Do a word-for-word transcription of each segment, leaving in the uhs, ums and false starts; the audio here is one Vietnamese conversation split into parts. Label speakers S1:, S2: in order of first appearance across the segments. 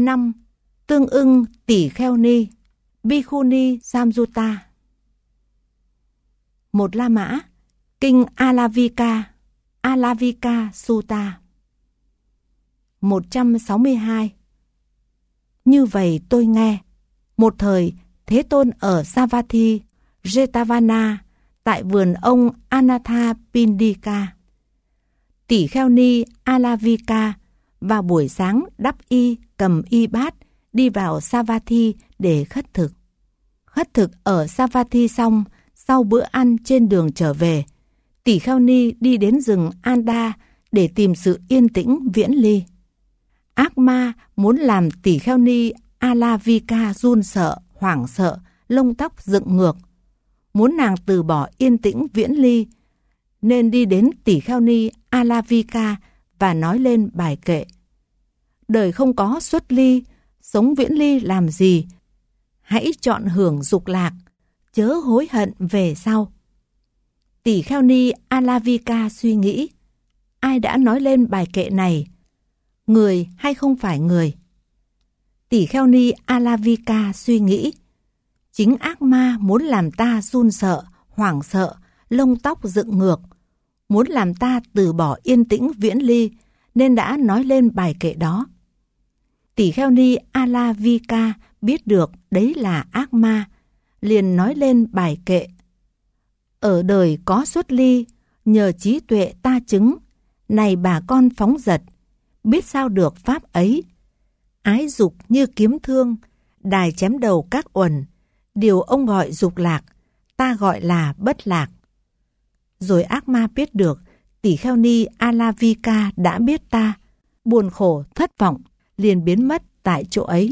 S1: năm. Tương ưng tỷ kheo ni, Bhikkhuni Samyutta. Một La Mã, kinh Alavika, Alavika Sutta. một trăm sáu mươi hai. Như vậy tôi nghe, một thời Thế Tôn ở Savatthi, Jetavana, tại vườn ông Anathapindika. Tỷ kheo ni Alavika vào buổi sáng đắp y, cầm y bát, đi vào Savatthi để khất thực. Khất thực ở Savatthi xong, sau bữa ăn trên đường trở về, tỷ kheo ni đi đến rừng Anda để tìm sự yên tĩnh viễn ly. Ác ma muốn làm tỷ kheo ni Alavika run sợ, hoảng sợ, lông tóc dựng ngược, muốn nàng từ bỏ yên tĩnh viễn ly, nên đi đến tỷ kheo ni Alavika và nói lên bài kệ: đời không có xuất ly, sống viễn ly làm gì? Hãy chọn hưởng dục lạc, chớ hối hận về sau. Tỷ kheo ni Alavika suy nghĩ, ai đã nói lên bài kệ này, người hay không phải người? Tỷ kheo ni Alavika suy nghĩ, chính ác ma muốn làm ta run sợ, hoảng sợ, lông tóc dựng ngược, muốn làm ta từ bỏ yên tĩnh viễn ly, nên đã nói lên bài kệ đó. Tỷ kheo ni Alavika biết được đấy là ác ma, liền nói lên bài kệ: ở đời có xuất ly, nhờ trí tuệ ta chứng, này bà con phóng dật, biết sao được pháp ấy. Ái dục như kiếm thương, đài chém đầu các uẩn, điều ông gọi dục lạc, ta gọi là bất lạc. Rồi ác ma biết được tỷ kheo ni Alavika đã biết ta, buồn khổ thất vọng, liền biến mất tại chỗ ấy.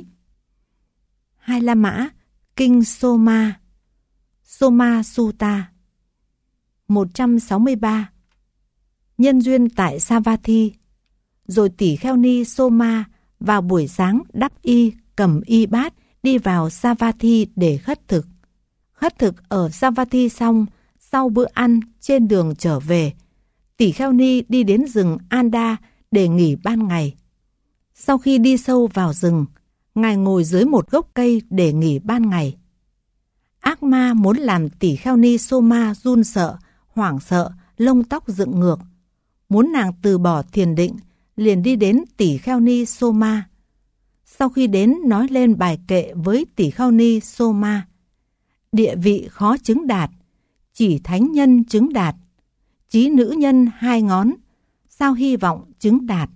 S1: Hai La Mã, kinh Soma, Soma Sutta. một trăm sáu mươi ba. Nhân duyên tại Savatthi. Rồi tỷ kheo ni Soma vào buổi sáng đắp y, cầm y bát, đi vào Savatthi để khất thực. Khất thực ở Savatthi xong, sau bữa ăn trên đường trở về, tỷ kheo ni đi đến rừng Anda để nghỉ ban ngày. Sau khi đi sâu vào rừng, ngài ngồi dưới một gốc cây để nghỉ ban ngày. Ác ma muốn làm tỷ kheo ni Soma run sợ, hoảng sợ, lông tóc dựng ngược, muốn nàng từ bỏ thiền định, liền đi đến tỷ kheo ni Soma. Sau khi đến nói lên bài kệ với tỷ kheo ni Soma: địa vị khó chứng đạt, chỉ thánh nhân chứng đạt, chí nữ nhân hai ngón, sao hy vọng chứng đạt.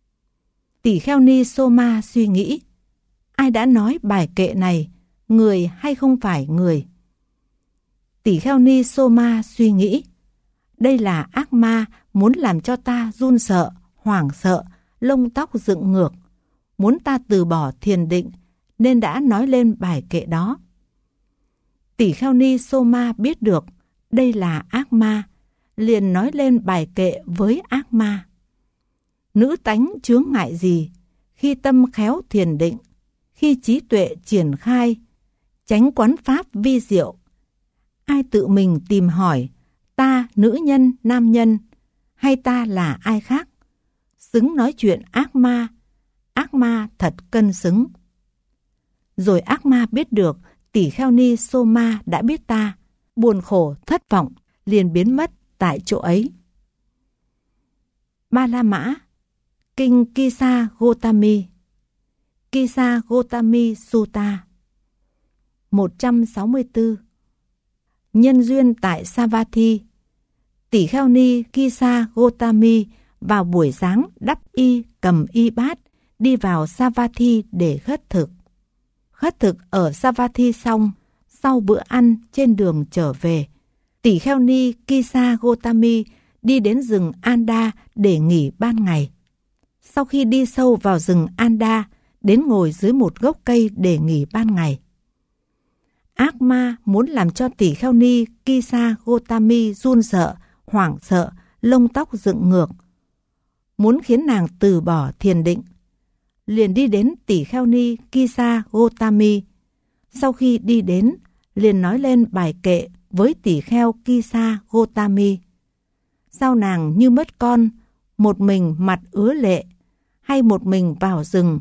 S1: Tỷ kheo ni Soma suy nghĩ, ai đã nói bài kệ này, người hay không phải người? Tỷ kheo ni Soma suy nghĩ, đây là ác ma muốn làm cho ta run sợ, hoảng sợ, lông tóc dựng ngược, muốn ta từ bỏ thiền định, nên đã nói lên bài kệ đó. Tỷ kheo ni Soma biết được đây là ác ma, liền nói lên bài kệ với ác ma: nữ tánh chướng ngại gì, khi tâm khéo thiền định, khi trí tuệ triển khai, chánh quán pháp vi diệu. Ai tự mình tìm hỏi, ta nữ nhân, nam nhân, hay ta là ai khác? Xứng nói chuyện ác ma, ác ma thật cân xứng. Rồi ác ma biết được tỷ kheo ni Soma đã biết ta, buồn khổ thất vọng, liền biến mất tại chỗ ấy. Ba La Mã, kinh Kisa Gotami, Kisa Gotami Sutta. một trăm sáu mươi tư. Nhân duyên tại Savatthi. Tỷ kheo ni Kisa Gotami vào buổi sáng đắp y, cầm y bát, đi vào Savatthi để khất thực. Khất thực ở Savatthi xong, sau bữa ăn trên đường trở về, tỷ kheo ni Kisa Gotami đi đến rừng Anda để nghỉ ban ngày. Sau khi đi sâu vào rừng Anda, đến ngồi dưới một gốc cây để nghỉ ban ngày. Ác ma muốn làm cho tỷ kheo ni Kisa Gotami run sợ, hoảng sợ, lông tóc dựng ngược, muốn khiến nàng từ bỏ thiền định, liền đi đến tỷ kheo ni Kisa Gotami. Sau khi đi đến, liền nói lên bài kệ với tỷ kheo Kisa Gotami: sao nàng như mất con, một mình mặt ứa lệ, hay một mình vào rừng,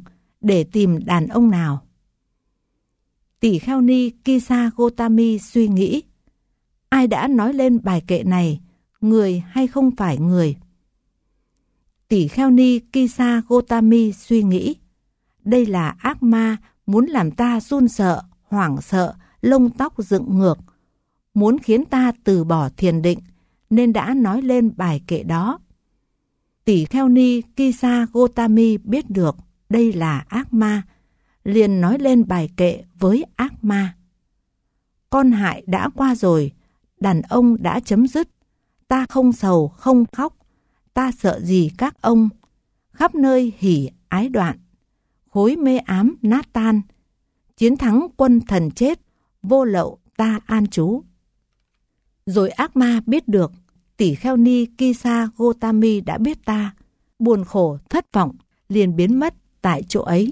S1: để tìm đàn ông nào. Tỷ kheo ni Kisa Gotami suy nghĩ, ai đã nói lên bài kệ này, người hay không phải người? Tỷ kheo ni Kisa Gotami suy nghĩ, đây là ác ma muốn làm ta run sợ, hoảng sợ, lông tóc dựng ngược, muốn khiến ta từ bỏ thiền định, nên đã nói lên bài kệ đó. Tỷ kheo ni Kisa Gotami biết được đây là ác ma, liền nói lên bài kệ với ác ma. Con hại đã qua rồi, đàn ông đã chấm dứt, ta không sầu không khóc, ta sợ gì các ông, khắp nơi hỉ ái đoạn, khối mê ám nát tan, chiến thắng quân thần chết, vô lậu ta an trú. Rồi ác ma biết được, tỷ kheo ni Kisa Gotami đã biết ta, buồn khổ thất vọng, liền biến mất tại chỗ ấy.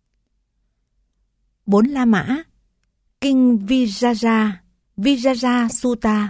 S1: Bốn La Mã, Kinh Vijaya, Vijaya Sutta.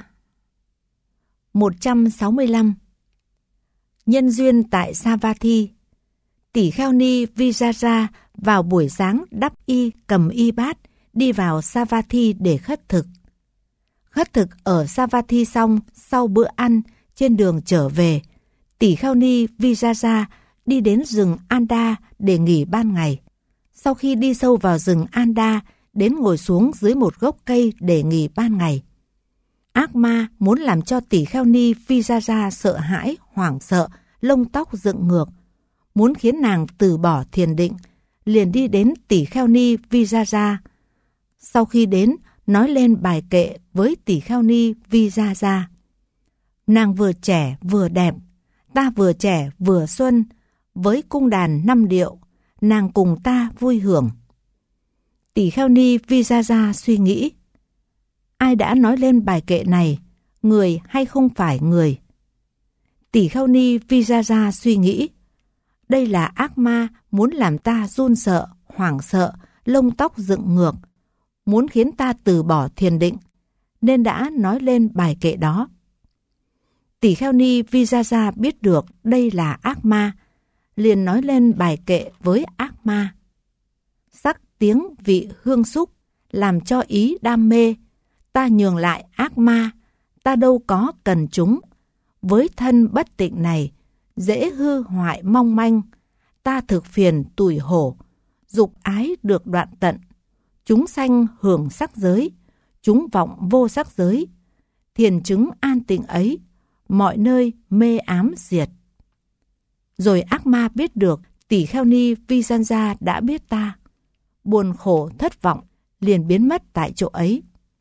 S1: một trăm sáu mươi lăm. Nhân duyên tại Savatthi, tỷ kheo ni Vijaya vào buổi sáng đắp y cầm y bát, đi vào Savatthi để khất thực. Khất thực ở Savatthi xong, sau bữa ăn, trên đường trở về, tỷ kheo ni Vijaya đi đến rừng Anda để nghỉ ban ngày. Sau khi đi sâu vào rừng Anda, đến ngồi xuống dưới một gốc cây để nghỉ ban ngày. Ác ma muốn làm cho tỷ kheo ni Vijaya sợ hãi, hoảng sợ, lông tóc dựng ngược, muốn khiến nàng từ bỏ thiền định, liền đi đến tỷ kheo ni Vijaya. Sau khi đến, nói lên bài kệ với tỷ kheo ni Vijaya. Nàng vừa trẻ vừa đẹp, ta vừa trẻ vừa xuân, với cung đàn năm điệu, nàng cùng ta vui hưởng. Tỷ kheo ni Vijaya suy nghĩ, ai đã nói lên bài kệ này, người hay không phải người? Tỷ kheo ni Vijaya suy nghĩ, đây là ác ma muốn làm ta run sợ, hoảng sợ, lông tóc dựng ngược, muốn khiến ta từ bỏ thiền định, nên đã nói lên bài kệ đó. Tỷ kheo ni Vijaya biết được đây là ác ma, liền nói lên bài kệ với ác ma. Sắc tiếng vị hương xúc làm cho ý đam mê, ta nhường lại ác ma, ta đâu có cần chúng. Với thân bất tịnh này, dễ hư hoại mong manh, ta thực phiền tủi hổ, dục ái được đoạn tận. Chúng sanh hưởng sắc giới, chúng vọng vô sắc giới, thiền chứng an tịnh ấy, mọi nơi mê ám diệt. Rồi ác ma biết được tỷ kheo ni Vijaya đã biết ta, buồn khổ thất vọng, liền biến mất tại chỗ ấy.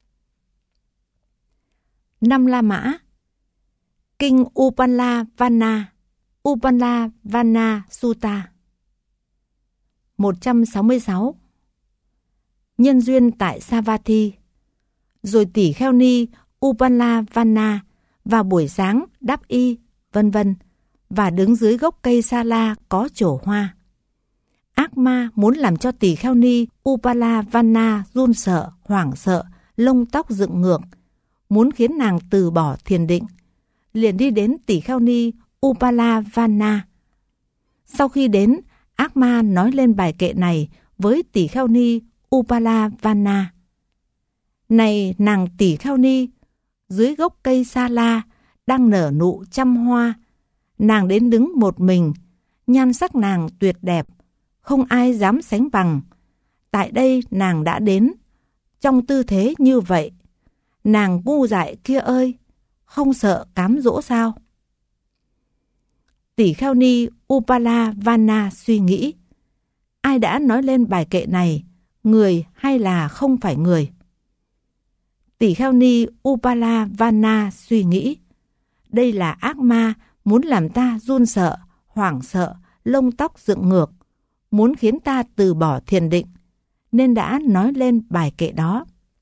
S1: Năm La Mã, Kinh Upanlavana, Upanlavana Sutta. một trăm sáu mươi sáu. Nhân duyên tại Savatthi. Rồi tỷ kheo ni Upanlavana vào buổi sáng đắp y, vân vân, và đứng dưới gốc cây sa la có trổ hoa. Ác ma muốn làm cho tỷ kheo ni Upanlavana run sợ, hoảng sợ, lông tóc dựng ngược, muốn khiến nàng từ bỏ thiền định, liền đi đến tỷ kheo ni Upanlavana. Sau khi đến, ác ma nói lên bài kệ này với tỷ kheo ni Upanlavana. Này nàng tỷ kheo ni, dưới gốc cây sa la đang nở nụ trăm hoa, nàng đến đứng một mình, nhan sắc nàng tuyệt đẹp, không ai dám sánh bằng. Tại đây nàng đã đến, trong tư thế như vậy, nàng ngu dại kia ơi, không sợ cám dỗ sao? Tỷ kheo ni Upanlavana suy nghĩ, ai đã nói lên bài kệ này, người hay là không phải người? Tỷ kheo ni Upanlavana suy nghĩ, đây là ác ma muốn làm ta run sợ, hoảng sợ, lông tóc dựng ngược, muốn khiến ta từ bỏ thiền định, nên đã nói lên bài kệ đó.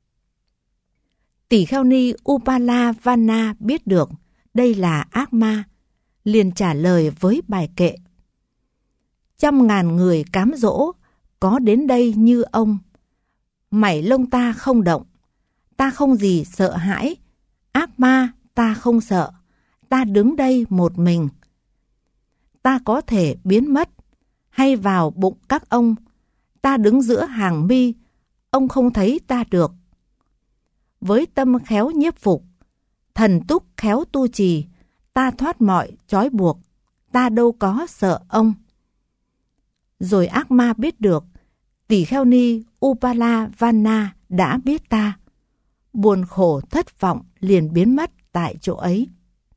S1: Tỷ kheo ni Upanlavana biết được đây là ác ma, liền trả lời với bài kệ. Trăm ngàn người cám dỗ, có đến đây như ông. Mảy lông ta không động, ta không gì sợ hãi, ác ma ta không sợ, ta đứng đây một mình. Ta có thể biến mất, hay vào bụng các ông, ta đứng giữa hàng mi, ông không thấy ta được. Với tâm khéo nhiếp phục, thần túc khéo tu trì, ta thoát mọi trói buộc, ta đâu có sợ ông. Rồi ác ma biết được, Tỳ Kheo Ni Upalavana đã biết ta. Buồn khổ thất vọng liền biến mất tại chỗ ấy.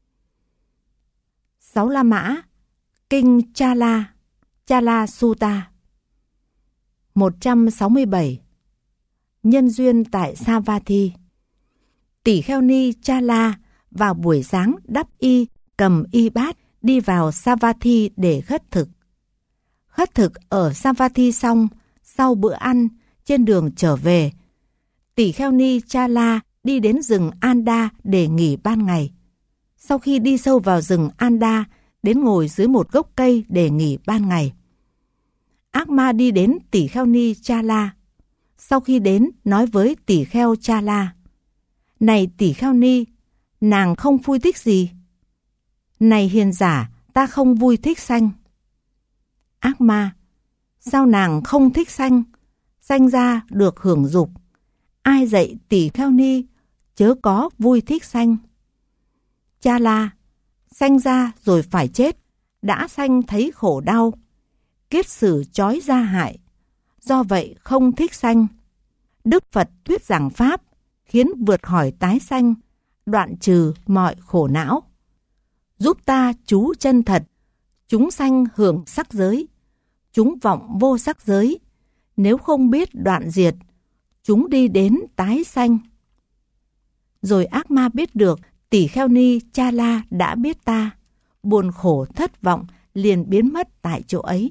S1: Sáu La Mã, Kinh Chala, Chala Sutta. một trăm sáu mươi bảy. Nhân duyên tại Savatthi. Tỳ Kheo Ni Chala vào buổi sáng đắp y, cầm y bát đi vào Savatthi để khất thực. Khất thực ở Savatthi xong, sau bữa ăn, trên đường trở về, Tỳ Kheo Ni Chala đi đến rừng Anda để nghỉ ban ngày. Sau khi đi sâu vào rừng Anda, đến ngồi dưới một gốc cây để nghỉ ban ngày. Ác ma đi đến Tỳ Kheo Ni Chala. Sau khi đến, nói với Tỳ Kheo Chala: Này Tỳ Kheo Ni, nàng không vui thích gì? Này hiền giả, ta không vui thích sanh. Ác ma: Sao nàng không thích sanh? Sanh ra được hưởng dục. Ai dạy Tỳ Kheo Ni chớ có vui thích sanh? Chala: Sanh ra rồi phải chết, đã sanh thấy khổ đau, kiết sử trói ra hại, do vậy không thích sanh. Đức Phật thuyết giảng pháp, khiến vượt khỏi tái sanh, đoạn trừ mọi khổ não. Giúp ta trú chân thật, chúng sanh hưởng sắc giới, chúng vọng vô sắc giới, nếu không biết đoạn diệt, chúng đi đến tái sanh. Rồi ác ma biết được Tỳ Kheo Ni Chala đã biết ta, buồn khổ thất vọng liền biến mất tại chỗ ấy.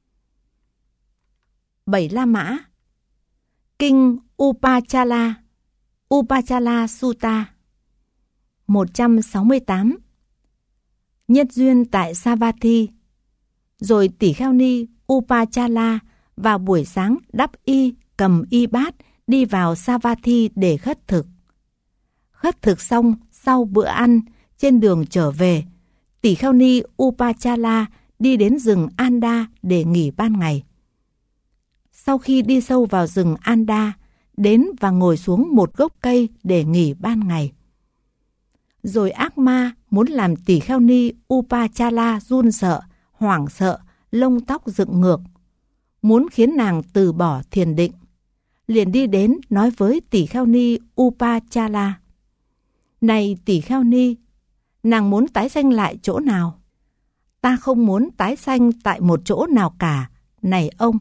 S1: Bảy La Mã, Kinh Upachala, Upachala Sutta. một trăm sáu mươi tám. Nhân duyên tại Savatthi. Rồi Tỳ Kheo Ni Upachala vào buổi sáng đắp y, cầm y bát đi vào Savatthi để khất thực. Khất thực xong, sau bữa ăn, trên đường trở về, Tỳ Kheo Ni Upachala đi đến rừng Anda để nghỉ ban ngày. Sau khi đi sâu vào rừng Anda, đến và ngồi xuống một gốc cây để nghỉ ban ngày. Rồi ác ma muốn làm Tỳ Kheo Ni Upachala run sợ, hoảng sợ, lông tóc dựng ngược, muốn khiến nàng từ bỏ thiền định. Liền đi đến nói với Tỳ Kheo Ni Upachala: Này Tỳ Kheo Ni, nàng muốn tái sanh lại chỗ nào? Ta không muốn tái sanh tại một chỗ nào cả, này ông.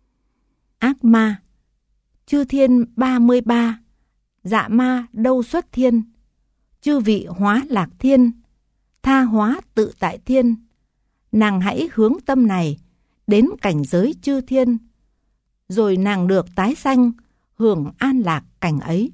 S1: Ác ma: Chư thiên ba mươi ba, dạ ma đâu xuất thiên, chư vị hóa lạc thiên, tha hóa tự tại thiên. Nàng hãy hướng tâm này đến cảnh giới chư thiên, rồi nàng được tái sanh, hưởng an lạc cảnh ấy.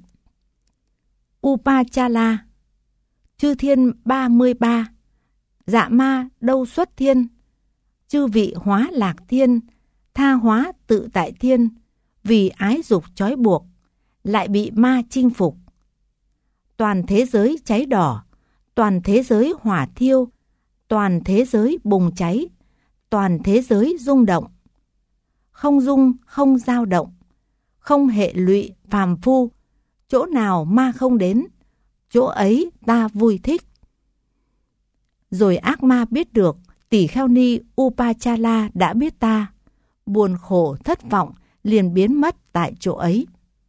S1: Upachala: Chư thiên ba mươi ba, dạ ma đâu xuất thiên, chư vị hóa lạc thiên, tha hóa tự tại thiên, vì ái dục trói buộc, lại bị ma chinh phục. Toàn thế giới cháy đỏ, toàn thế giới hỏa thiêu, toàn thế giới bùng cháy, toàn thế giới rung động. Không rung, không dao động, không hệ lụy phàm phu, chỗ nào ma không đến, chỗ ấy ta vui thích. Rồi ác ma biết được Tỳ Kheo Ni Upachala đã biết ta, buồn khổ thất vọng liền biến mất tại chỗ ấy.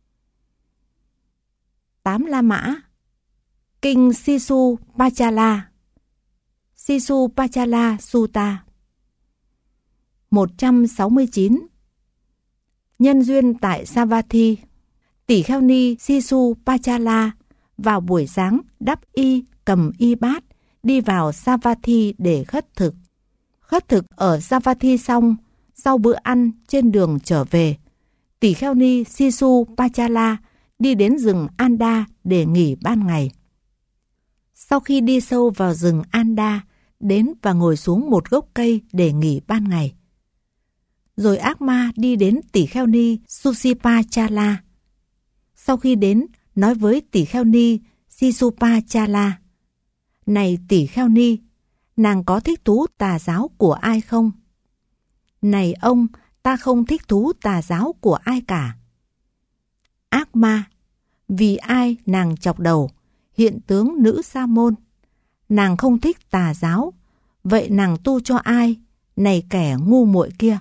S1: Tám La Mã, Kinh Sisupachala, Sisupachala Sutta. một trăm sáu mươi chín. Nhân duyên tại Savatthi. Tỳ Kheo Ni Sisupachala vào buổi sáng đắp y, cầm y bát đi vào Savatthi để khất thực. Khất thực ở Savatthi xong, sau bữa ăn trên đường trở về, Tỳ Kheo Ni Sisupachala đi đến rừng Anda để nghỉ ban ngày. Sau khi đi sâu vào rừng Anda, đến và ngồi xuống một gốc cây để nghỉ ban ngày. Rồi ác ma đi đến Tỳ Kheo Ni Susipachala. Sau khi đến, nói với Tỳ Kheo Ni Sisupachala: Này Tỳ Kheo Ni, nàng có thích thú tà giáo của ai không? Này ông, ta không thích thú tà giáo của ai cả. Ác ma, vì ai nàng chọc đầu, hiện tướng nữ sa môn. Nàng không thích tà giáo, vậy nàng tu cho ai, này kẻ ngu muội kia.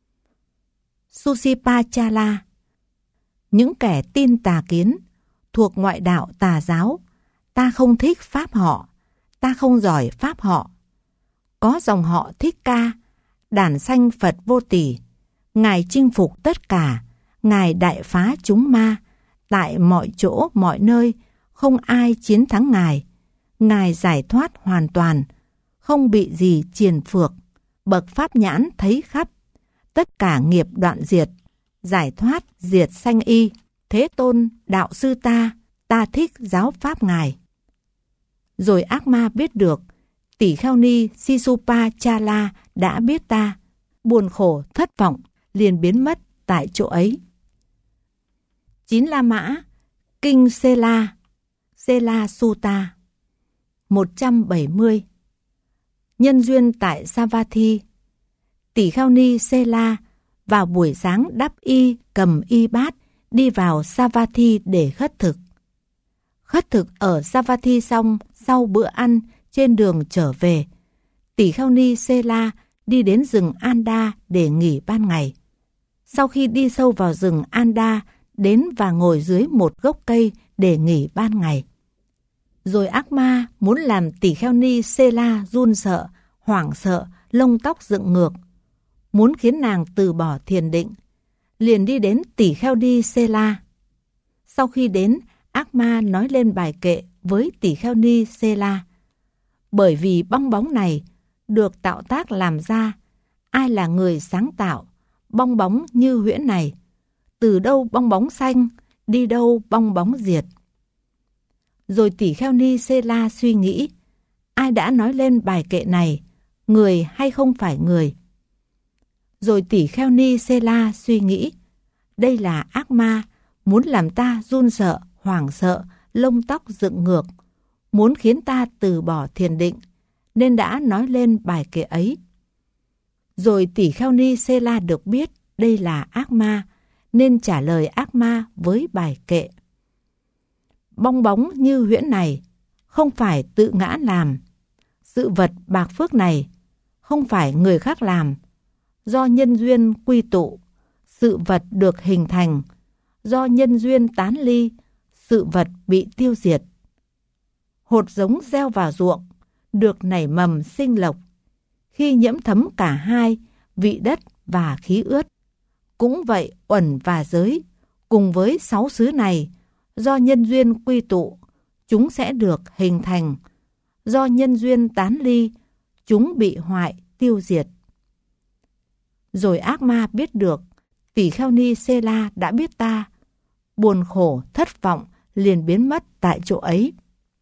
S1: Susipachala, những kẻ tin tà kiến, thuộc ngoại đạo tà giáo, ta không thích pháp họ, ta không giỏi pháp họ. Có dòng họ Thích Ca, đản sanh Phật vô tỷ, Ngài chinh phục tất cả, Ngài đại phá chúng ma, tại mọi chỗ mọi nơi, không ai chiến thắng Ngài. Ngài giải thoát hoàn toàn, không bị gì triền phược, bậc pháp nhãn thấy khắp, tất cả nghiệp đoạn diệt, giải thoát diệt sanh y. Thế Tôn đạo sư ta, ta thích giáo pháp Ngài. Rồi ác ma biết được, Tỷ Kheo Ni Sisupachala đã biết ta, buồn khổ thất vọng, liền biến mất tại chỗ ấy. Chín La Mã, Kinh Sela, Sela Sutta. một trăm bảy mươi. Nhân duyên tại Savatthi, Tỷ Kheo Ni Sela vào buổi sáng đắp y cầm y bát đi vào Savatthi để khất thực. Khất thực ở Savatthi xong, sau bữa ăn trên đường trở về, Tỷ Kheo Ni Sela đi đến rừng Anda để nghỉ ban ngày. Sau khi đi sâu vào rừng Anda, đến và ngồi dưới một gốc cây để nghỉ ban ngày. Rồi ác ma muốn làm Tỷ Kheo Ni Sela run sợ, hoảng sợ, lông tóc dựng ngược, muốn khiến nàng từ bỏ thiền định, liền đi đến Tỷ Kheo Ni Sela. Sau khi đến, ác ma nói lên bài kệ với Tỷ Kheo Ni Sela. Bởi vì bong bóng này được tạo tác làm ra, ai là người sáng tạo bong bóng như huyễn này? Từ đâu bong bóng xanh, đi đâu bong bóng diệt? Rồi Tỷ Kheo Ni Sela suy nghĩ, ai đã nói lên bài kệ này, người hay không phải người? Rồi Tỷ Kheo Ni Sela suy nghĩ, đây là ác ma, muốn làm ta run sợ, hoảng sợ, lông tóc dựng ngược, muốn khiến ta từ bỏ thiền định, nên đã nói lên bài kệ ấy. Rồi Tỷ Kheo Ni Sela được biết đây là ác ma, nên trả lời ác ma với bài kệ. Bong bóng như huyễn này không phải tự ngã làm, sự vật bạc phước này không phải người khác làm, do nhân duyên quy tụ, sự vật được hình thành, do nhân duyên tán ly, sự vật bị tiêu diệt. Hột giống gieo vào ruộng, được nảy mầm sinh lộc, khi nhiễm thấm cả hai, vị đất và khí ướt. Cũng vậy uẩn và giới, cùng với sáu xứ này, do nhân duyên quy tụ, chúng sẽ được hình thành, do nhân duyên tán ly, chúng bị hoại, tiêu diệt. Rồi ác ma biết được, Tỷ Kheo Ni Sela đã biết ta, buồn khổ, thất vọng, liền biến mất tại chỗ ấy.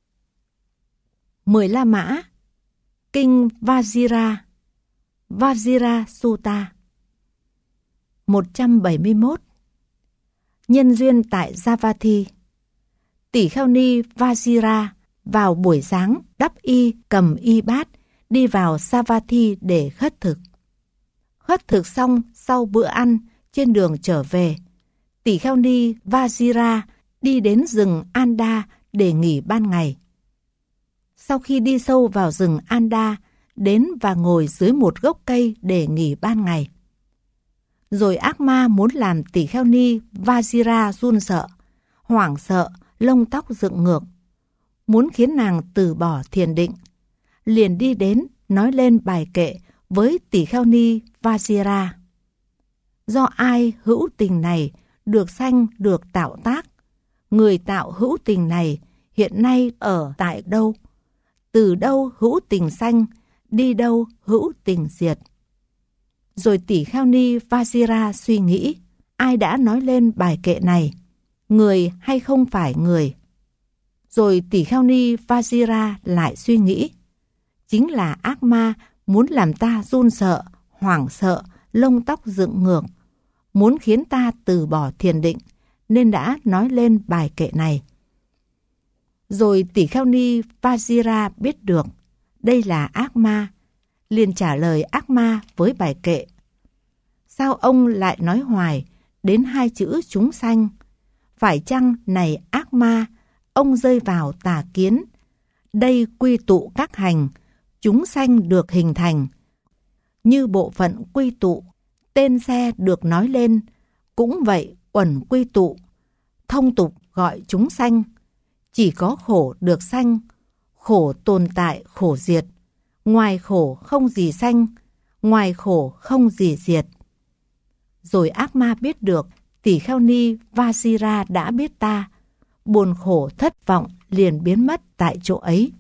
S1: Mười La Mã, Kinh Vajira, Vajira Sutta. một trăm bảy mươi mốt. Nhân duyên tại Savatthi, Tỷ Kheo Ni Vajira vào buổi sáng đắp y cầm y bát đi vào Savatthi để khất thực. Khất thực xong sau bữa ăn trên đường trở về, Tỷ Kheo Ni Vajira đi đến rừng Anda để nghỉ ban ngày. Sau khi đi sâu vào rừng Anda, đến và ngồi dưới một gốc cây để nghỉ ban ngày. Rồi ác ma muốn làm Tỷ Kheo Ni Vajira run sợ, hoảng sợ, lông tóc dựng ngược, muốn khiến nàng từ bỏ thiền định, liền đi đến nói lên bài kệ với Tỷ Kheo Ni Vajira. Do ai hữu tình này được sanh được tạo tác, người tạo hữu tình này hiện nay ở tại đâu? Từ đâu hữu tình sanh, đi đâu hữu tình diệt? Rồi Tỷ Kheo Ni Vajira suy nghĩ, ai đã nói lên bài kệ này, người hay không phải người? Rồi Tỷ Kheo Ni Vajira lại suy nghĩ, chính là ác ma muốn làm ta run sợ, hoảng sợ, lông tóc dựng ngược, muốn khiến ta từ bỏ thiền định, nên đã nói lên bài kệ này. Rồi Tỷ Kheo Ni Vajira biết được, đây là ác ma, liền trả lời ác ma với bài kệ. Sao ông lại nói hoài đến hai chữ chúng sanh? Phải chăng này ác ma, ông rơi vào tà kiến? Đây quy tụ các hành, chúng sanh được hình thành. Như bộ phận quy tụ, tên xe được nói lên, cũng vậy uẩn quy tụ, thông tục gọi chúng sanh. Chỉ có khổ được sanh, khổ tồn tại khổ diệt, ngoài khổ không gì sanh, ngoài khổ không gì diệt. Rồi ác ma biết được, Tỷ Kheo Ni Vasira đã biết ta, buồn khổ thất vọng liền biến mất tại chỗ ấy.